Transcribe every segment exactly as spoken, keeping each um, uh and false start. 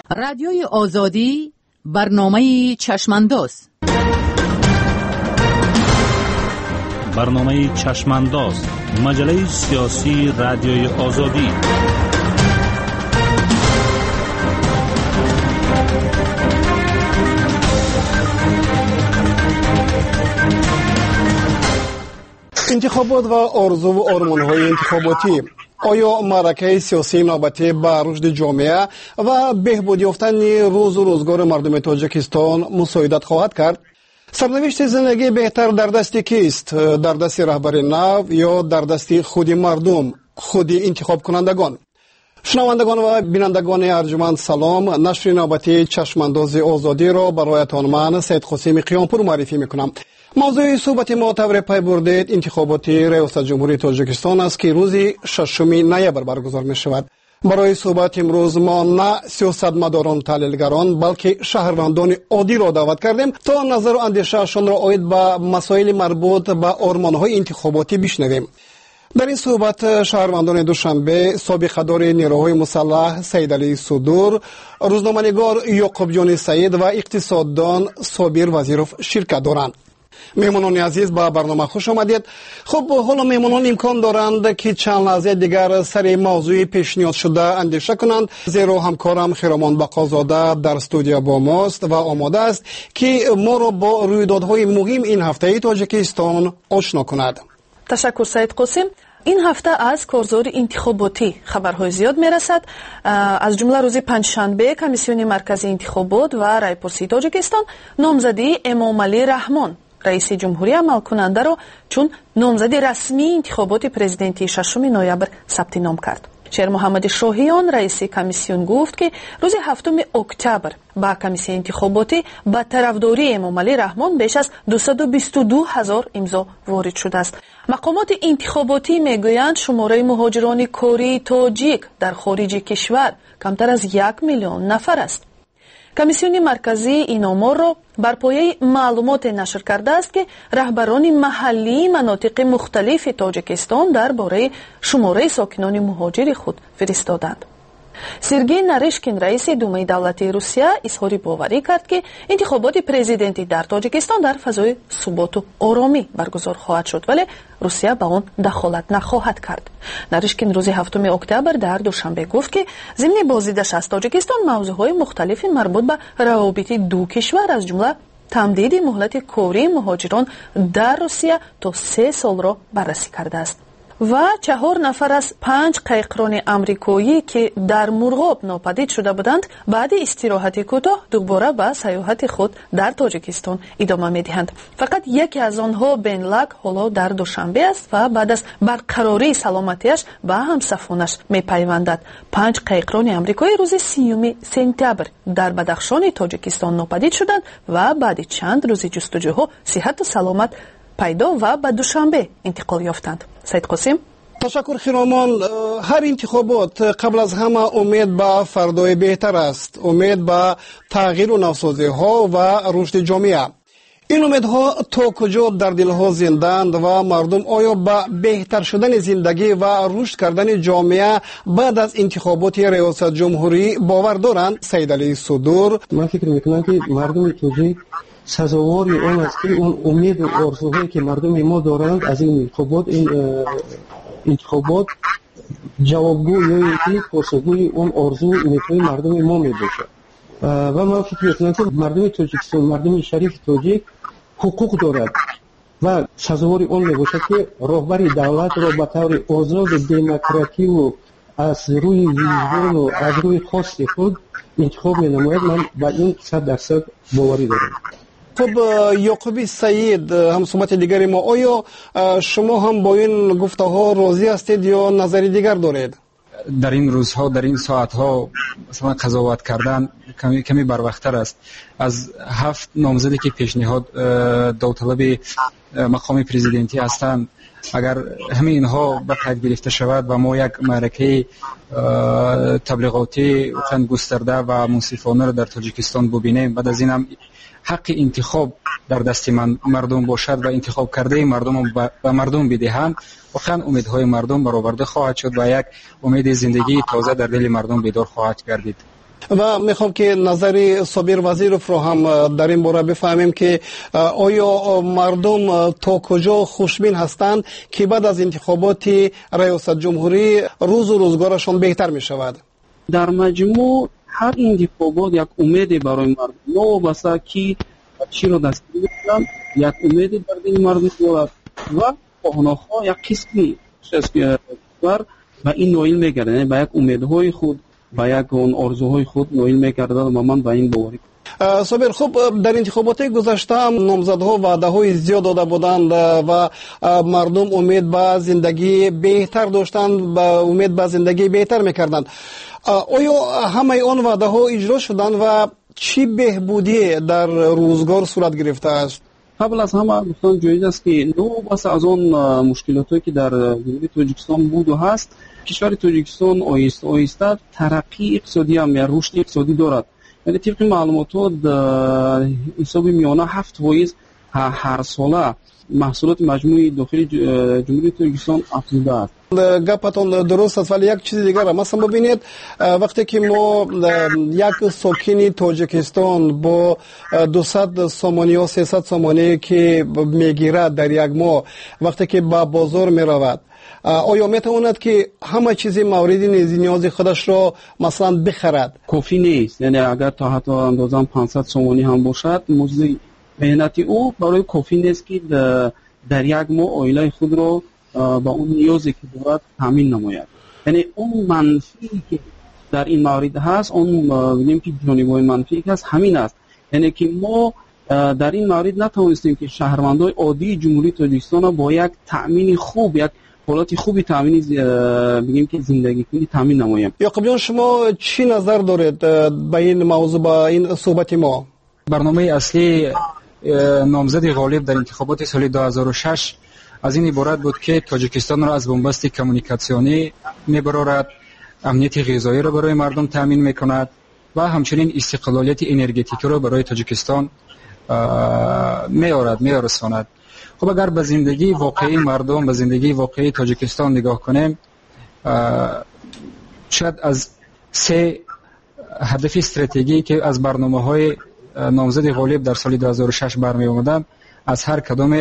رادیوی آزادی برنامه چشمانداز. برنامه چشمانداز مجله سیاسی رادیوی آزادی. انتخابات و آرزو و آرمان‌های انتخاباتی. آیا معرکه سیاسی نوبتی به رشد جامعه و بهبود یافتن روز و روزگار مردم تاجیکستان مساعدت خواهد کرد؟ سرنوشت زندگی بهتر در دست کیست؟ در دست رهبر نو یا در دست خود مردم، خود انتخاب کنندگان؟ شنوندگان و بینندگان ارجمند سلام. نشر نوبتی چشمانداز آزادی را برایتان من سید قاسم قیامپور معرفی میکنم. موضوع صحبت ما طور پی بردید انتخابات ریاست جمهوری تاجیکستان است که روز ششم نوامبر برگزار می شود. برای صحبت امروز ما نه سیاستمداران تحلیلگران بلکه شهروندان عادی را دعوت کردیم تا نظر و اندیشه‌شان را عاید به مسائل مربوط به آرمان‌های انتخاباتی بشنویم. در این صحبت شهروندان دوشنبه، سابقه‌دار نیروهای مسلح سید علی صدور، روزنامه‌نگار یعقوب جان سعید و اقتصاددان صابر وزیروف شرکت دارند. میمونان عزیز به برنامه خوش آمدید. خب حالا میمونان امکان دارند که چند لحظه دیگر سر موضوع پیشنهاد شده اندیشه کنند، زیرا همکارم خیرامان بقازاده در استودیو با ماست و آماده است که ما را با رویدادهای مهم این هفته تاجیکستان آشنا کند. تشکر سید قاسم. این هفته از کارزار انتخاباتی خبرهای زیاد میرسد. از جمله روز پنجشنبه کمیسیون مرکزی انتخابات و رایپرسی تاجیکستان نامزدی امامعلی رحمان رئیس جمهوری عمل کننده را چون نامزد رسمی انتخابات پرزیدنتی ششم نوامبر ثبت نام کرد. شیر محمد شاهیان رئیس کمیسیون گفت که روز هفتم اکتبر با کمیسیون انتخاباتی با طرفداری امامعلی رحمان بیش از دویست و بیست و دو هزار امضا وارد شده است. مقامات انتخاباتی میگویند شماره مهاجران کاری تاجیک در خارج کشور کمتر از یک میلیون نفر است. کمیسیون مرکزی این آمار را بر پایه معلومات نشر کرده است که رهبران محلی مناطق مختلف تاجیکستان درباره شماره ساکنان مهاجر خود فرستادند. سرگئی نارشکین رئیس دومای دولتی روسیه اظهار باوری کرد که انتخابات پرزیدنتی در تاجیکستان در فضای ثبات و آرامی برگزار خواهد شد، ولی روسیه به آن دخالت نخواهد کرد. نارشکین روز هفتم اکتبر در دوشنبه گفت که ضمن بازدیدش از تاجیکستان موضوعهای مختلفی مربوط به روابط دو کشور از جمله تمدید مهلت کاری مهاجران در روسیه تا سه سال را بررسی کرده است. و چهار نفر از پنج قایقران امریکایی که در مرغاب ناپدید شده بودند بعد استراحت کوتاه دوباره به سیاحت خود در تاجیکستان ادامه می‌دهند. فقط یکی از آنها بن لک حالا در دوشنبه است و بعد از برقراری سلامتیش به همسفرانش می‌پیوندد. پنج قایقران امریکایی روز سیوم سپتامبر در بدخشان تاجیکستان ناپدید شدند و بعد چند روز جستجوها صحت و سلامت پیدا و به دوشنبه انتقال یافتند. سید قاسم. تشکر خیرامان. هر انتخابات قبل از همه امید به فردای بهتر است، امید به تغییر و نوسازی ها و رشد جامعه. این امیدها تا کجا در دلها زندند و مردم آیا به بهتر شدن زندگی و رشد کردن جامعه بعد از انتخابات ریاست جمهوری باور دارند؟ سید علی صدور. من فکر میکنم که مردم تاجیک سزاوار اون است که اون امید و آرزوهایی که مردم ما دارند از این انتخابات این انتخابات جوابگو یا اینکه پاسخگوی اون آرزو امیدهای مردم ما میباشه. و من فکر میکنم که مردم تاجیکستان، مردم شریف تاجیک حقوق دارد و سزاوار اون میباشه که رهبر دولت را به طور آزاد و دموکراتی و از روی ویژگان و از روی خواست خود انتخاب مینماید. من با این صد درصد باوری دارم. خب یعقوب سعید، هم صحبت دیگری ما، آیا شما هم با این گفته ها راضی هستید یا نظری دیگر دارید؟ در این روزها، در این ساعتها مثلا قضاوت کردن کمی کمی بروقتر است. از هفت نامزدی که پیشنهاد داوطلب مقام پرزیدنتی هستند، اگر همه اینها به قید گرفته شود و ما یک معرکه تبلیغاتی گسترده و منصفانه را در تاجیکستان ببینیم، بعد از این هم حق انتخاب در دست من مردم باشد و انتخاب کرده مردم به مردم بدهند، واقعا امیدهای مردم برآورده خواهد شد و یک امید زندگی تازه در دل مردم بیدار خواهد گردید. و میخوام که نظر صابر وزیر رو هم در این باره بفهمیم که آیا مردم تا کجا خوشبین هستند که بعد از انتخابات ریاست جمهوری روز و روزگارشان بهتر می شود؟ در مجموع هر انتخابات یک امید برای مردم، نوابسته که چی رو دستگیر کنند، یک امید در دل مردم دارد و خواهان‌ها یک قسمی بر و این نویل میگردن، با یک امیدهای خود با یک اون آرزوهای خود نویل میگردن و من با این باوری. صابر، خوب در انتخابات گذشته هم نامزدها وعده های زیاد داده بودند و مردم امید به زندگی بهتر داشتند، به امید به زندگی بهتر میکردند. آیا همه آن وعده ها اجرا شدند و چی بهبودی در روزگار صورت گرفته است؟ قبل از همه گفتن جایز است که نو بس از آن مشکلاتی که در جمهوری تاجیکستان بود و هست، کشور تاجیکستان آهسته آهسته ترقی اقتصادی هم یا رشد اقتصادی دارد. یعنی طبق معلومات حساب میانه هفت فایز هر ساله محصولات مجموعی داخل جمهوری تاجیکستان افزوده است. گپتون درست است، ولی یک چیز دیگر مثلا ببینید وقتی که ما یک ساکن تاجیکستان با دویست سومانی یا سیصد سومانی که میگیرد در یک ماه، وقتی که به بازار میرود، آیا میتواند که همه چیز مورد نیاز خودش را مثلا بخرد؟ کافی نیست. یعنی اگر تا حتی اندازه پانصد سومانی هم باشد، مزد مهنتی او برای کافی نیست که در یک ماه عائله خود را با اون نیازی که دارد تامین نماید. یعنی اون منفی که در این مورد هست، اون بگیم که جانبهای منفی که هست همین است. یعنی که ما در این مورد نتوانستیم که شهروندان عادی جمهوری تاجیکستان با یک تامین خوب، یک حالت خوبی تامین بگیم که زندگی کنی تامین نمایم. یعقوب جان، شما چی نظر دارید به این موضوع، با این صحبت ما؟ برنامه اصلی نامزد غالب در انتخابات سال دو هزار و شش از این عبارت بود که تاجیکستان را از بنبست کمونیکاسیونی میبرارد، امنیت غذایی را برای مردم تامین میکند و همچنین استقلالیت انرژتیکی را برای تاجیکستان میارد میارساند. خب اگر به زندگی واقعی مردم، به زندگی واقعی تاجیکستان نگاه کنیم، شاید از سه هدف استراتژیکی که از برنامه‌های نامزد غالب در سال دو هزار و شش برمی آمدند، از هر کدام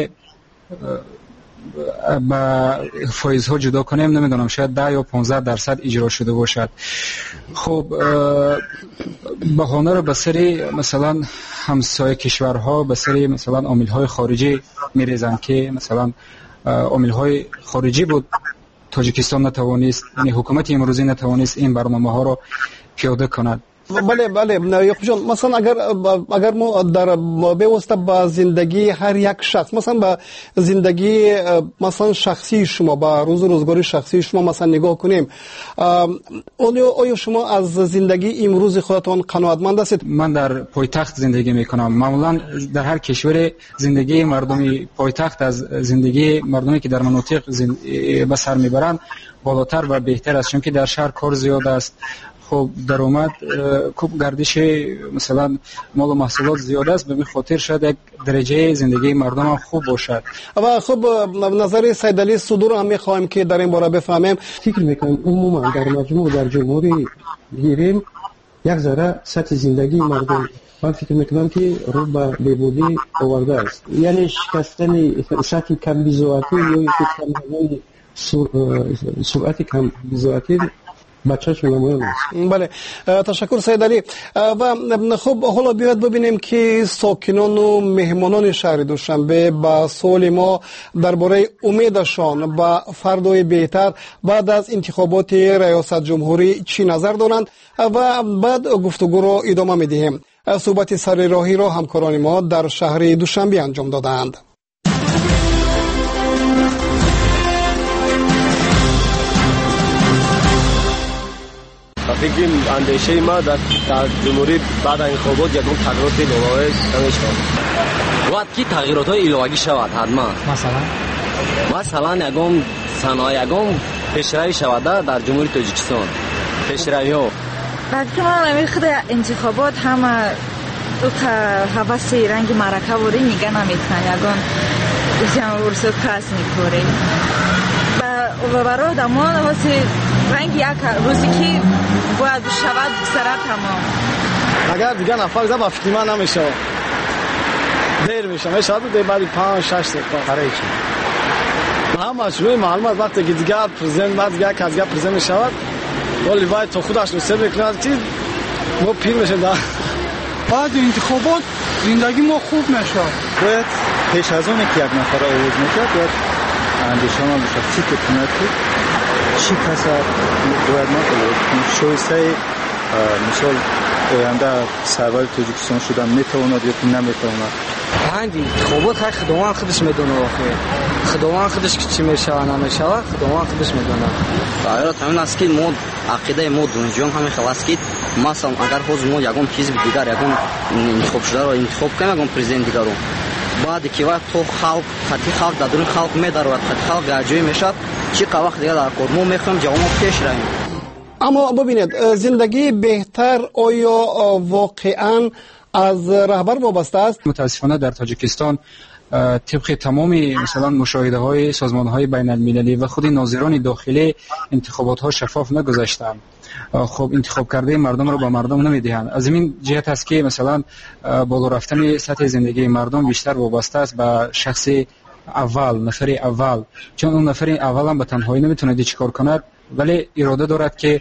با فایزها جدا کنیم، نمیدونم شاید ده یا پانزده درصد اجرا شده باشد. خب بهانه رو به سری مثلا همسایه کشورها، به سری مثلا عامل‌های خارجی میریزند که مثلا عامل‌های خارجی بود تاجیکستان نتوانست، یعنی حکومت امروزی نتوانست این برنامه‌ها رو پیاده کند. بله بله یعقوب جان، مثلا اگر اگر ما در بواسطه با زندگی هر یک شخص، مثلا با زندگی مثلا شخصی شما، با روز روزگار شخصی شما مثلا نگاه کنیم، آیا شما از زندگی امروز خودتان قناعتمند هستید؟ من در پایتخت زندگی میکنم. معمولا در هر کشور زندگی مردمی پایتخت از زندگی مردمی که در مناطق زند... به سر میبرند بالاتر و بهتر است، چون که در شهر کار زیاد است، خب درآمد خوب، گردش مثلا مال و محصولات زیاد است، به این خاطر شاید یک درجه زندگی مردم هم خوب باشد. و خب نظر سید علی صدور هم میخوایم که در این باره بفهمیم. فکر میکنم عموما در مجموع در جمهوری گیریم یک ذره سطح زندگی مردم، من فکر میکنم که رو به بهبودی آورده است. یعنی شکستن سطح کم بی‌ضاعتی یا کم سرعت کم بی‌ضاعتی بچه‌ش نمایان است. بله، تشکر سید علی. و خب حالا بیاید ببینیم که ساکنان و مهمانان شهر دوشنبه با سوال ما درباره امیدشان به فردای بهتر بعد از انتخابات ریاست جمهوری چی نظر دارند و بعد گفتگو را ادامه می‌دهیم. صحبت سر راهی را همکاران ما در شهر دوشنبه انجام دادند. فکر اندیشه ما در جمهوری بعد از انتخابات یکم تغییرات الهی کمی شود. وقت کی تغییرات الهی شود حتما. مثلا مثلا یکم صنایع یکم پیشروی شود در جمهوری تاجیکستان. پیشروی ها. بعد که ما نمیخواد انتخابات همه دو تا حواس رنگ معرکه وری نگه نمیتونن، یکم جمع ورسو پس میکنه. و برای دمان واسه رنگ یک روزی که باید شود سرا تمام. اگر دیگه نفر زد با فکر من نمیشه دیر میشه میشه دیگه بعد پنج شش دقیقه برای چی همه شروع معلومات وقتی که دیگه پرزیدنت بعد دیگه که دیگه پرزیدنت میشود ولی باید تو خودش نصیب بکنه که ما پیر میشه در بعد انتخابات زندگی ما خوب نشه. باید پیش از اون که یک نفر آواز میکرد باید اندیشه ما بشه چی که کنه که چی کسا باید ما کنه شویسته مثال آینده سرور تاجیکستان شدن میتواند یا که نمیتواند هندی انتخابات خیلی خداوند خودش میدونه واقعا خداوند خودش که چی میشه و نمیشه خداوند خودش میدونه. تغییرات همین است که ما عقیده ما دنجان همین خلاص که مثلا اگر خود ما یگان حزب دیگر یگان انتخاب شده رو انتخاب کنیم یگان پرزیدنت دیگر رو بعد که وقت تو خلق خطی خلق در دون خلق میداره و خطی خلق گرجوی میشد چی وقت دیگر در کار ما میخوایم جوان پیش رویم. اما ببینید زندگی بهتر آیا واقعا از رهبر وابسته است؟ متاسفانه در تاجیکستان طبق تمام مثلا مشاهده های سازمان های بین المللی و خود ناظران داخلی انتخابات ها شفاف نگذاشتند. خب انتخاب کرده مردم رو به مردم نمیدهند. از این جهت است که مثلا بالا رفتن سطح زندگی مردم بیشتر وابسته است به شخص اول، نفر اول، چون اون نفر اول هم به تنهایی نمیتونه چیکار کند ولی اراده دارد که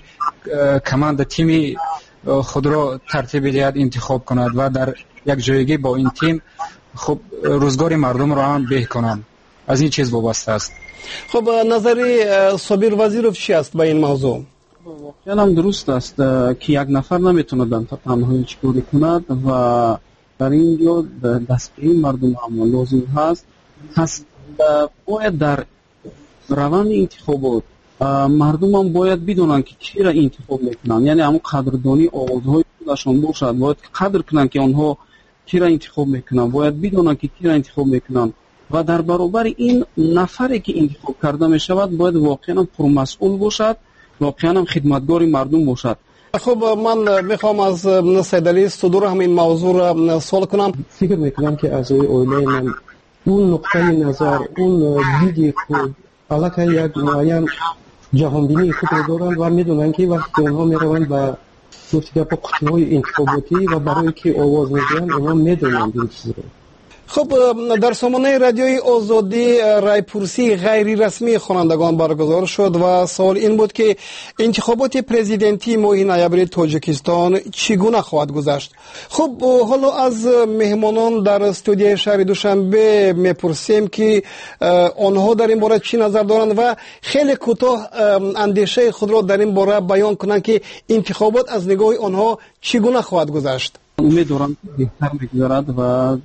کماند تیمی خود را ترتیب دهد انتخاب کند و در یک جایگی با این تیم خب روزگار مردم را هم به کنند. از این چیز وابسته است. خب نظری صابر وزیروف چی است با این موضوع؟ واقعا هم درست است که یک نفر نمیتونه در تنهایی چیکار کند و در اینجا دستگیری مردم هم لازم هست. هست باید در روند انتخابات مردم هم باید بدونن که کی را انتخاب میکنن، یعنی همون قدردانی آوازهای خودشان باشد. باید قدر کنن که آنها کی را انتخاب میکنن، باید بدونن که کی را انتخاب میکنن و در برابر این نفری که انتخاب کرده میشود باید واقعا پرمسئول باشد، واقعا هم خدمتگار مردم باشد. خب من میخوام از سیدعلی صدور همین موضوع را سوال کنم. فکر میکنم که از اویله من اون نقطه نظر، اون دیدی خود علاقه یک معین جهانبینی خود رو دارن و میدونن که وقتی اونها میروند به گفتگاه با قطبهای انتخاباتی و برای که آواز میدن اونها میدونن این چیز رو. خب در سامانه رادیوی آزادی رایپرسی غیر رسمی خوانندگان برگزار شد و سوال این بود که انتخابات پرزیدنتی ماه نوامبر تاجیکستان چگونه خواهد گذشت. خب حالا از مهمانان در استودیو شهر دوشنبه میپرسیم که آنها در این باره چی نظر دارند و خیلی کوتاه اندیشه خود را در این باره بیان کنند که انتخابات از نگاه آنها چگونه خواهد گذشت. امیدوارم بهتر بگذرد و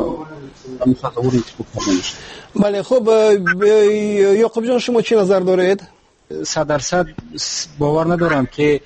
متصور انتخاب کنید. بله خب یعقوب جان شما چی نظر دارید؟ صد درصد باور ندارم که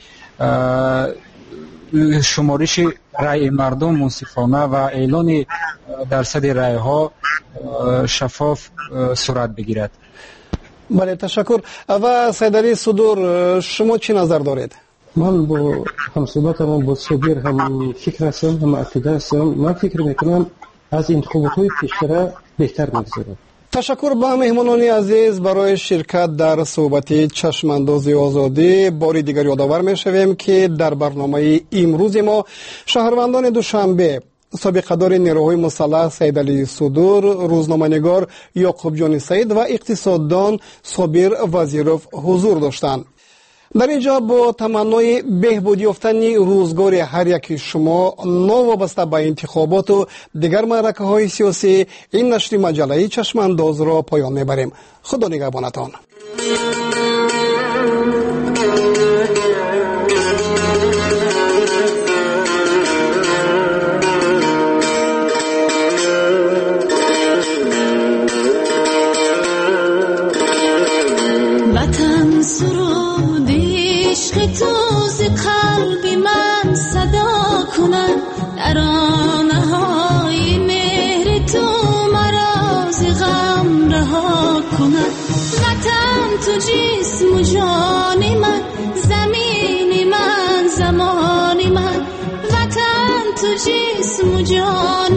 شمارش رای مردم منصفانه و اعلان درصد رای ها شفاف صورت بگیرد. بله تشکر. و سیدعلی صدور شما چی نظر دارید؟ من با همصحبت من با صابر هم فکر هستم، هم عقیده هستم. من فکر میکنم از انتخابات های پیشتر بهتر میگذرد. تشکر به مهمانان عزیز برای شرکت در صحبت چشمانداز آزادی. باری دیگر یادآور میشویم که در برنامه امروز ما شهروندان دوشنبه سابقه‌دار نیروهای مسلح سیدعلی صدور، روزنامه‌نگار یعقوب جان سعید و اقتصاددان صابر وزیروف حضور داشتند. در اینجا با تمنای بهبود یافتن روزگار هر یک شما نوابسته به انتخابات و دیگر معرکه های سیاسی این نشر مجله چشمانداز را پایان میبریم. خدا نگهبانتان. وطن سرودی عشق تو ز قلب من صدا کند، ترانه های مهر تو مرا ز غم رها کند. وطن تو جسم و جان من، زمین من زمان من. وطن تو جسم و جان